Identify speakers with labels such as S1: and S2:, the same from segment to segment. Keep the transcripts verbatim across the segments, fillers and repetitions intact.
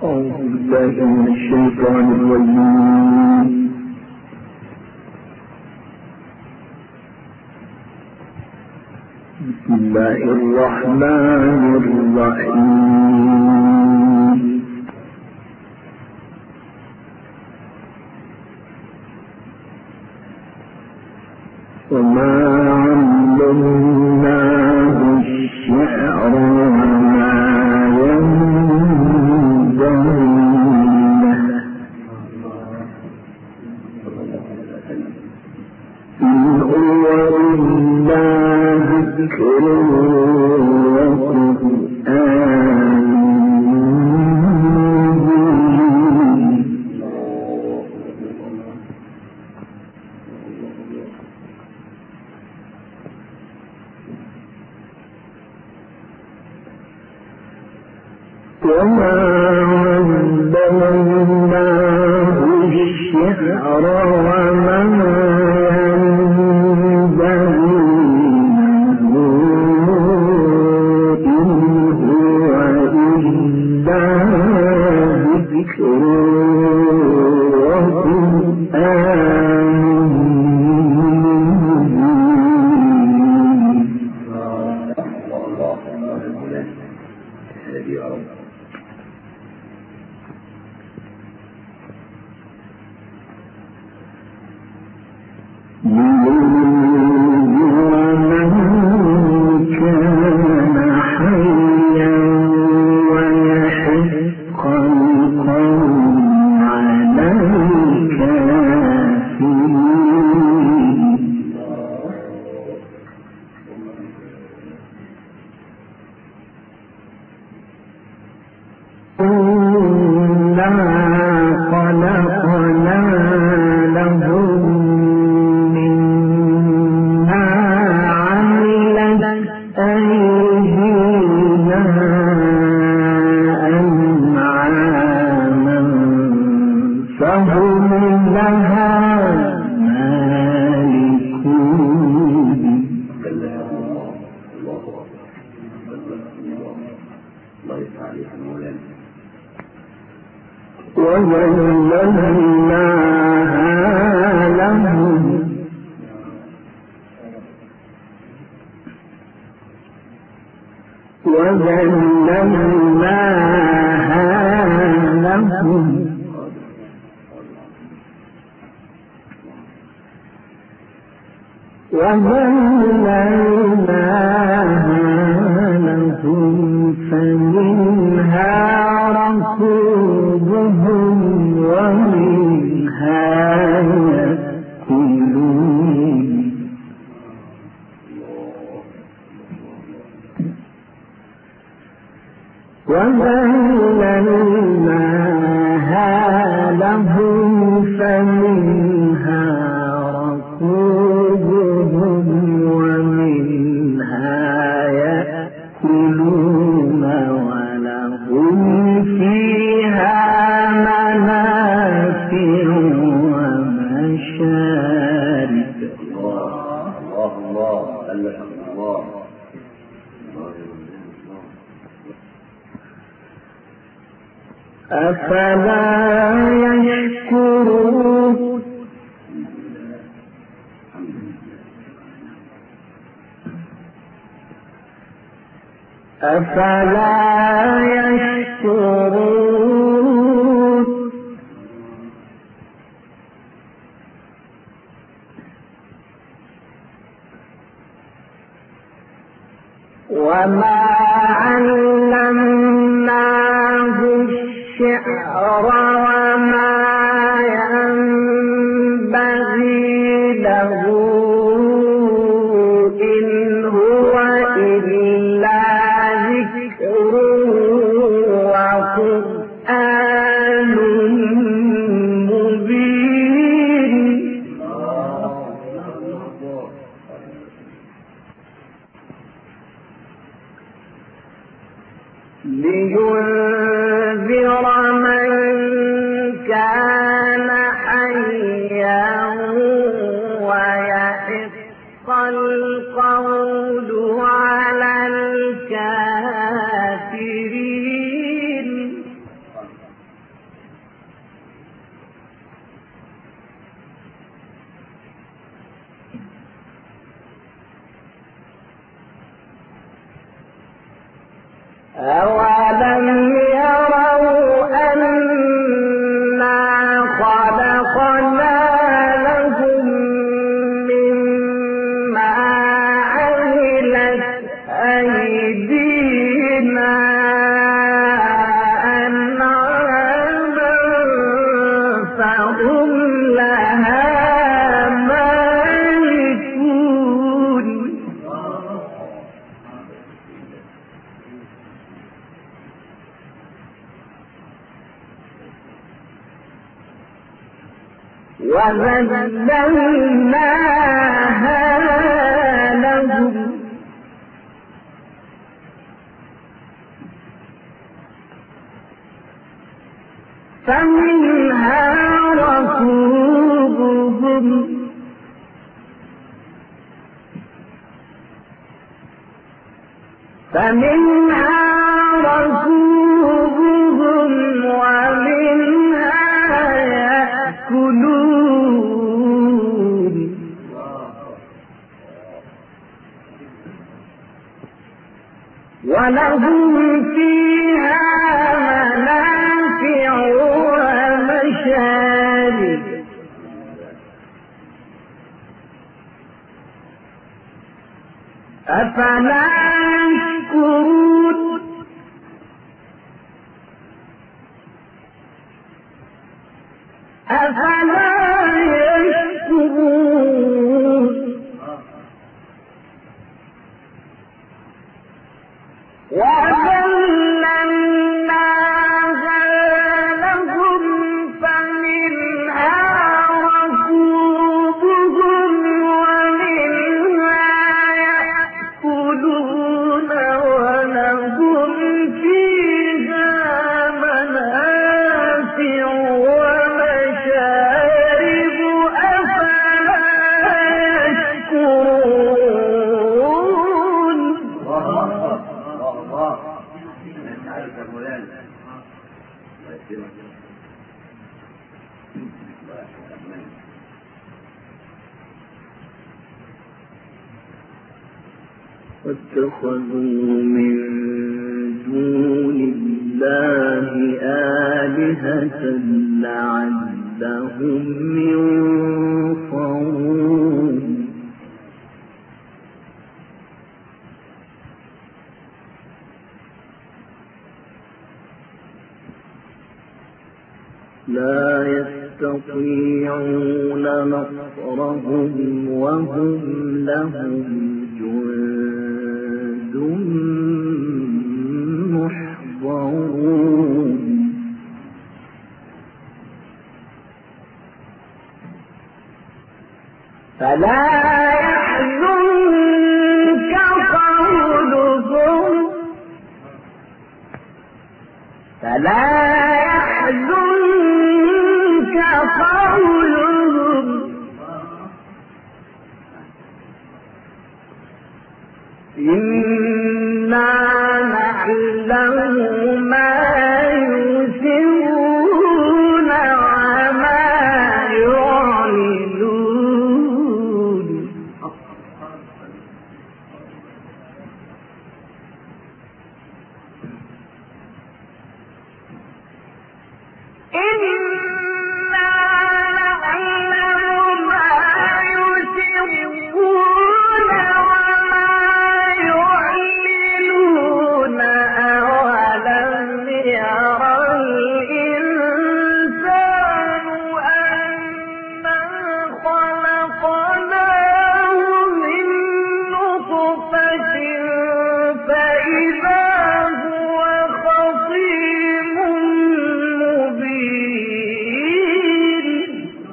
S1: أعوذ بالله من الشيطان الرجيم. بسم الله الرحمن الرحيم. وما علمناه الشعر وما ينبغي له إن هو إلا ذكر وقرآن مبين. وما علمناه الشعر وما ينبغي له إن هو إلا ذكر وقرآن لينذر من كان حيا ويحق القول على الكافرين. إنا خلقنا لهم مما عملت أيدينا أنعاما فهم لها مالكون. وَذَلَّلْنَاهَا لَهُمْ وَذَلَّلْنَاهَا لَهُمْ وَذَلَّلْنَاهَا لَهُمْ فَمِنْهَا رَكُوبُهُمْ وَمِنْهَا يَأْكُلُونَ. وَذَلَّلْنَاهَا لَهُمْ فَمِنْهَا رَكُوبُهُمْ وَمِنْهَا يَأْكُلُونَ وَلَهُمْ فِيهَا مَنَافِعُ وَمَشَارِبُ. أفلا يشكرون أفلا يشكرون وما علمناه الشعر وما ينبغي له إن هو إلا ذكر وقرآن مبين. لينذر من أولم يروا أنا خلقنا لهم مما عملت أيدينا أنعاما فهم لها مالكون. وذللناها لهم فمنها ركوبهم فمنها ركوبهم ومنها يأكلون ولهم فيها منافع ومشارب أفلا يشكرون أفلا يشكرون وَذَلَّلْنَاهَا لَهُمْ فَمِنْهَا رَكُوبُهُمْ وَمِنْهَا يَأْكُلُونَ وَلَهُمْ فِيهَا مَنَافِعُ وَمَشَارِبُ أَفَلَا يَشْكُرُونَ. واتخذوا من دون الله آلهة لعلهم ينصرون. لا يستطيعون نصرهم وهم لهم جند محضرون. فلا يحزنك قولهم فلا يحزنك قولهم إنا نعلم ما يسرون وما يعلنون. إنا نعلم ما يسرون وما يعلنون. أولم ير الإنسان أنا خلقناه من نطفة فإذا هو خصيم مبين.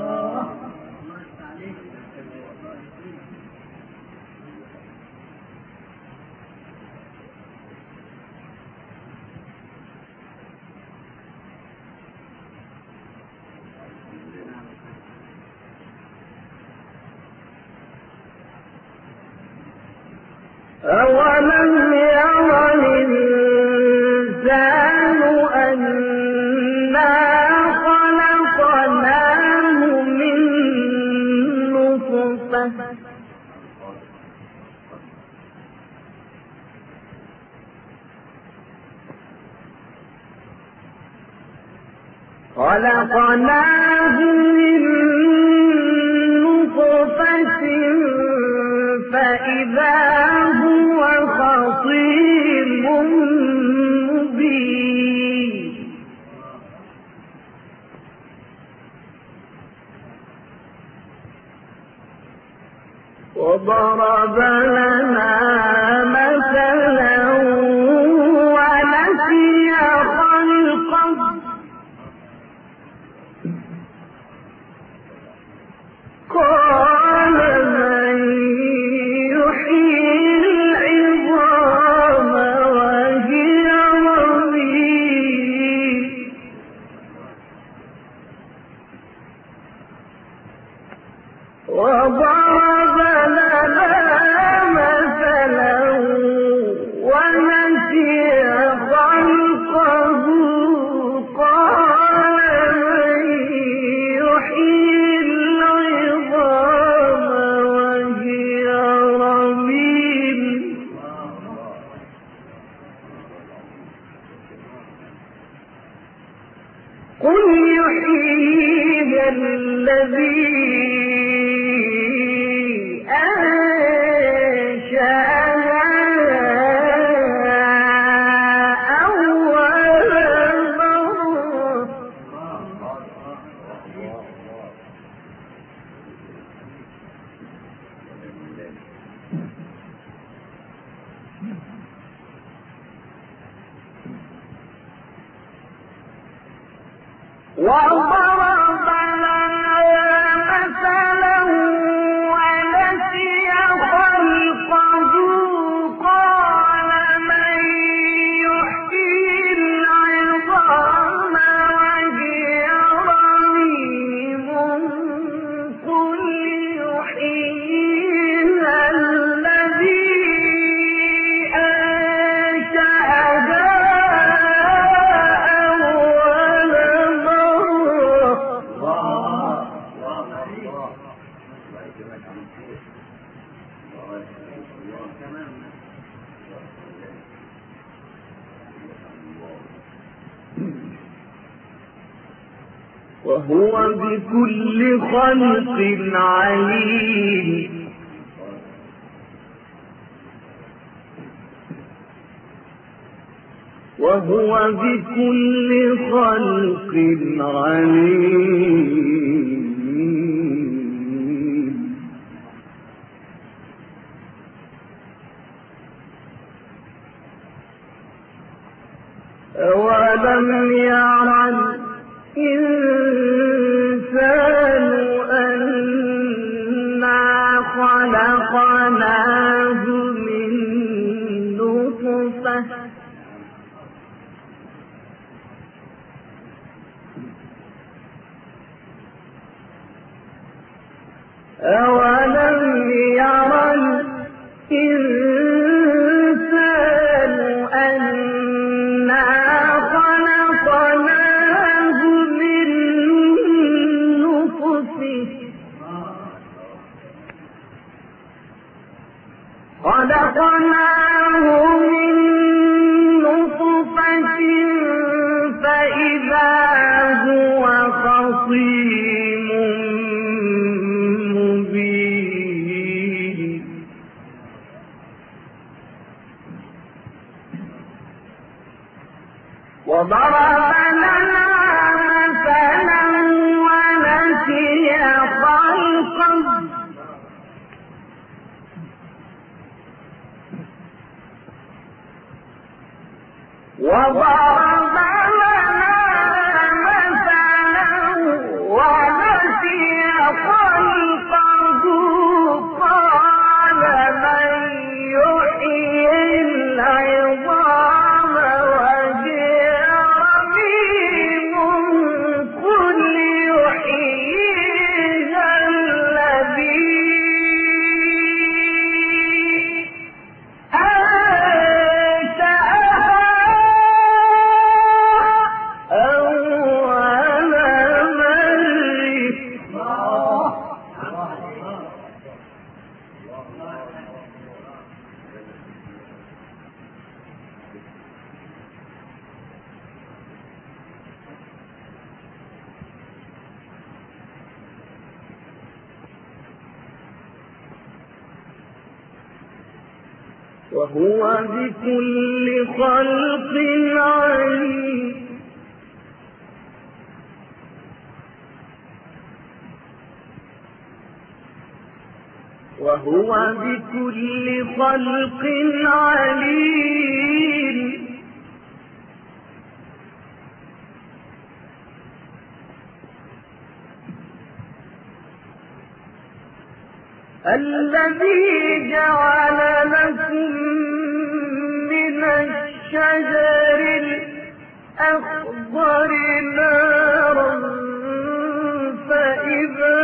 S1: أولم ير الإنسان أنا خلقناه من نطفة خلقناه من نطفة فإذا هو خصيم مبين وضرب لنا مثلا ونسي خلقه قال من يحيي العظام وهي رميم وضرب لنا مثلا ونسي خلقه قال من يحيي العظام وهي رميم قل يحييها الذي وضرب لنا مثلا ونسي خلقه قال من يحيي العظام وهي رميم قل يحييها الذي أنشأها وهو بكل خلق عليم وهو بكل خلق عليم أولم يرى الإنسان أنا خلقناه من نطفة أولم يرى الإنسان أنا خلقناه من نطفة خلقناه من نطفة فإذا هو خصيم مبين وضرب لنا مثلا ونسي خلقه وضرب لنا مثلا ونسي خلقه قال من يحيي العظام وهي رميم قل يحييها الذي أنشأها وهو بكل خلق عليم وهو بكل خلق عليم الذي جعل لكم من الشجر الأخضر نارا فإذا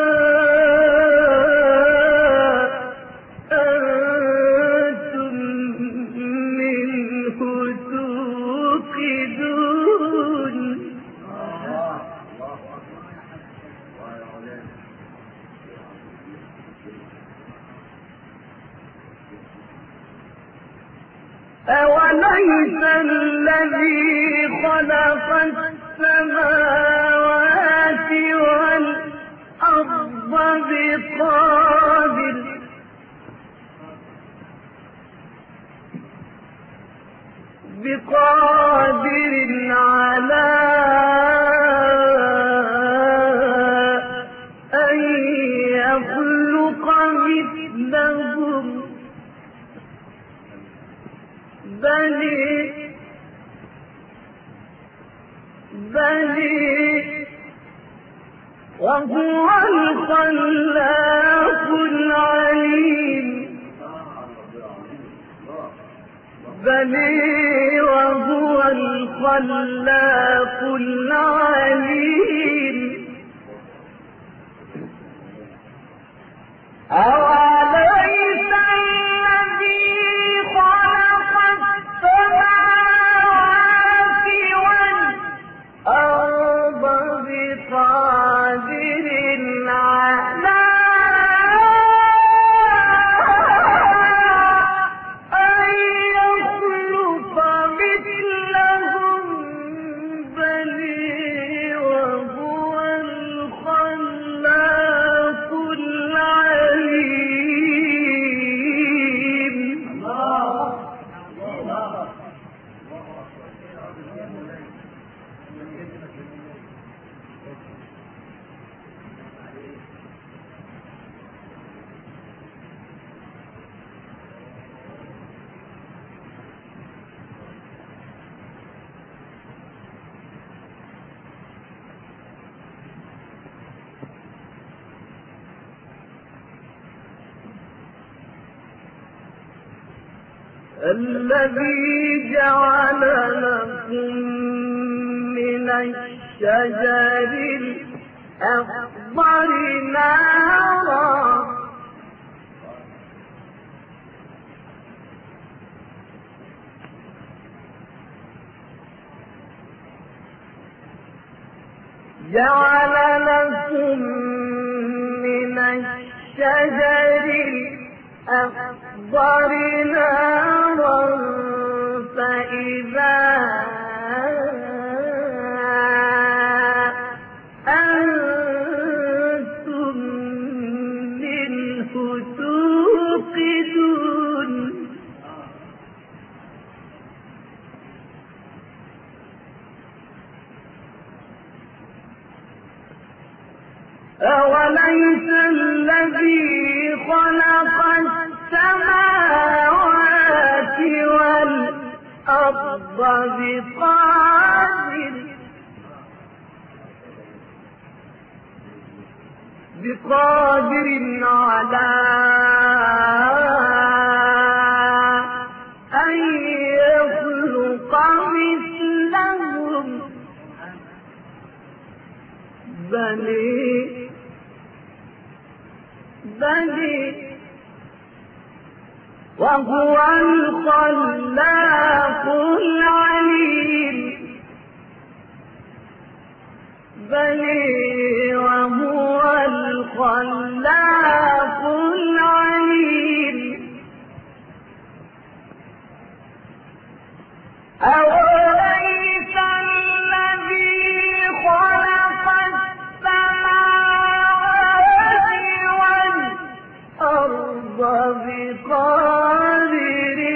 S1: أنتم منه توقدون أوليس الذي خلق السماوات والأرض بقادر بقادر على أن يخلق مثلهم بل بل وهو الخلاق العليم بل وهو الخلاق العليم أوليس الذي خلق السماوات والأرض بقادر على أن يخلق مثلهم بل وهو الخلاق العليم الذي جعل لكم من الشجر الأخضر نارا جعل لكم من الشجر الأخضر نارا فإذا أنتم منه توقدون أوليس الذي خلق السماوات والأرض بقادر بقادر على أن يخلق مثلهم بل بل وهو الخلاق العليم بل وهو الخلاق العليم أوليس الذي خلق السماوات والأرض بقادر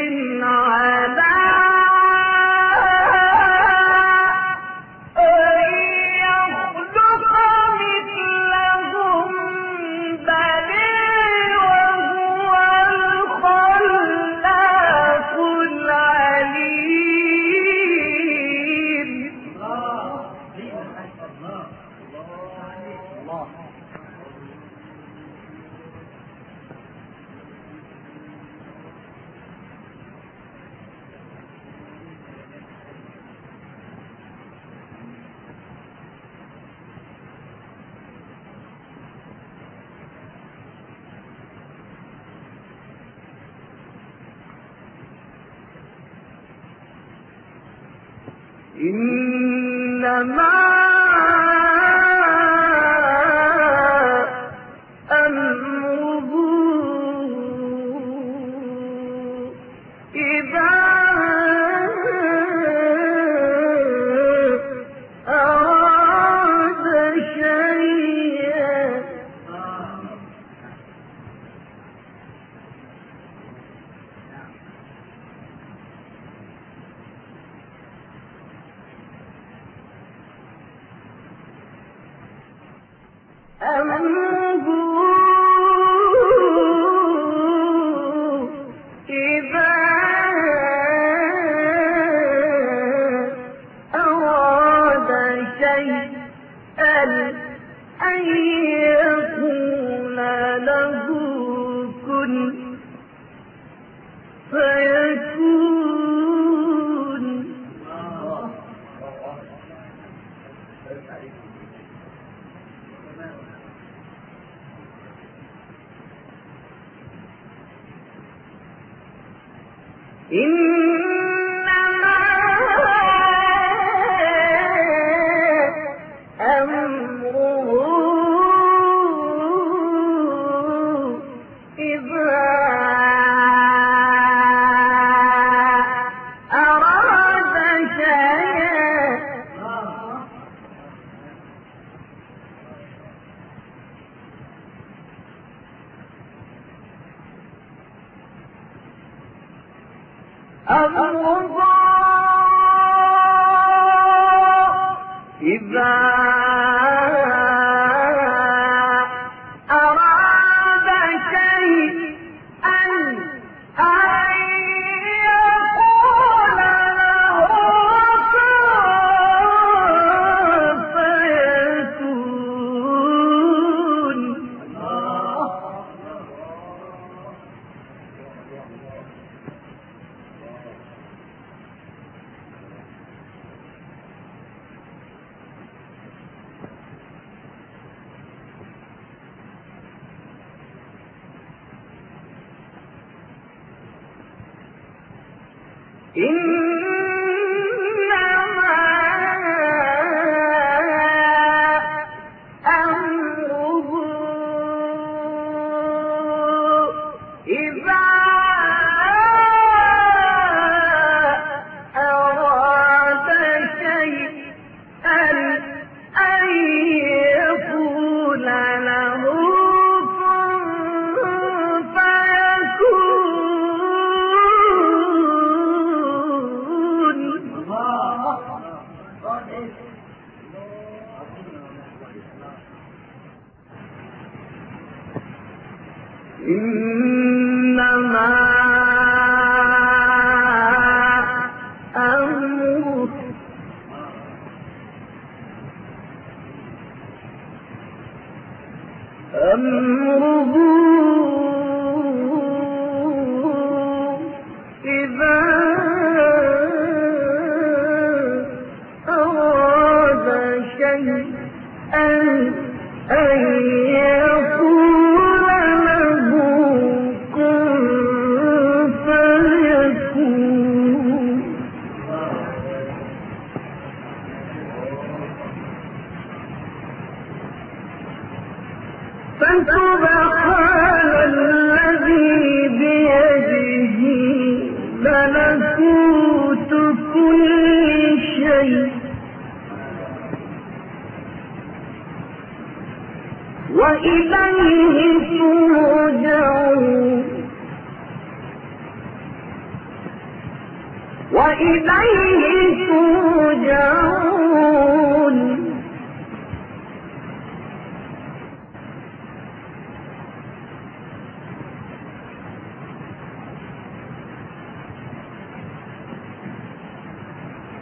S1: إنما أمره إذا أراد شيئا أمره إذا أراد شيئا أن يقول له كن فيكون. إنما أمره إذا أراد شيئا أمره إذا أراد شيئا أن يقول له كن فيكون. إنما أمره إذا أراد شيئا أن يقول له كن إنما أمره أمره إذا أراد شيئا أن يقول له كن فيكون. فسبحان الذي بيده ملكوت كل شيء وإليه ترجعون وإليه ترجعون.